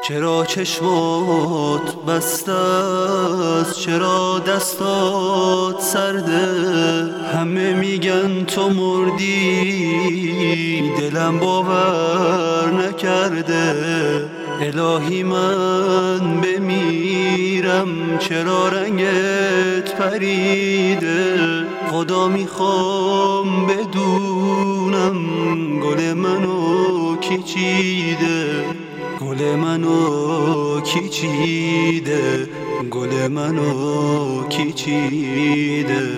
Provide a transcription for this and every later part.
چرا چشمات بسته است، چرا دستات سرده؟ همه میگن تو مردی، دلم باور نکرده. الهی من بمیرم، چرا رنگت پریده؟ خدا میخوام بدونم گل منو کی چیده، گل منو کی چیده، گل منو کی چیده.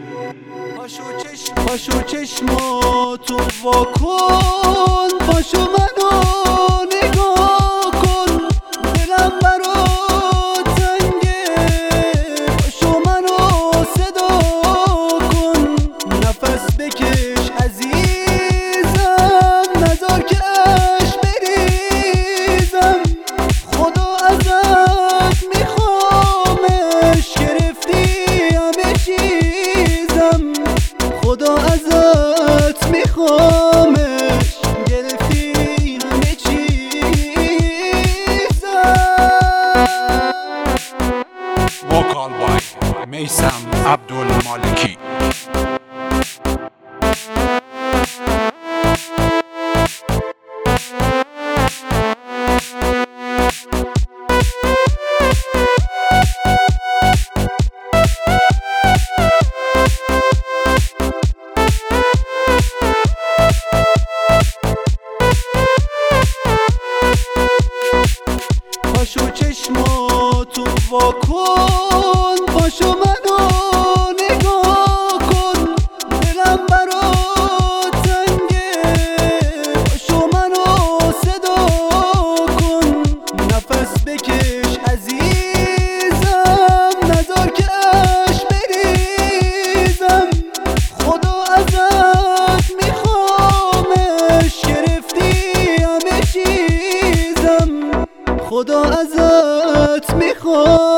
پاشو چشماتو وا کن، پاشو منو نگاه کن، دلم برات تنگه، پاشو منو صدا کن. نفس بکش عزیزم، نذار که اشک بریزم. خدا ازت میخوامش، گرفتی همه چیزم. خدا ازت میخوامش، گرفتی همه چیزم. وکال بای میثم عبدالمالکی. پاشو چشماتو وا کن، پاشو منو نگاه کن، دلم برات تنگه، پاشو منو صدا کن. نفس بکش عزیزم، نذار که اشک بریزم. خدا ازت میخوامش، گرفتی همه چیزم. خدا ازت میخوام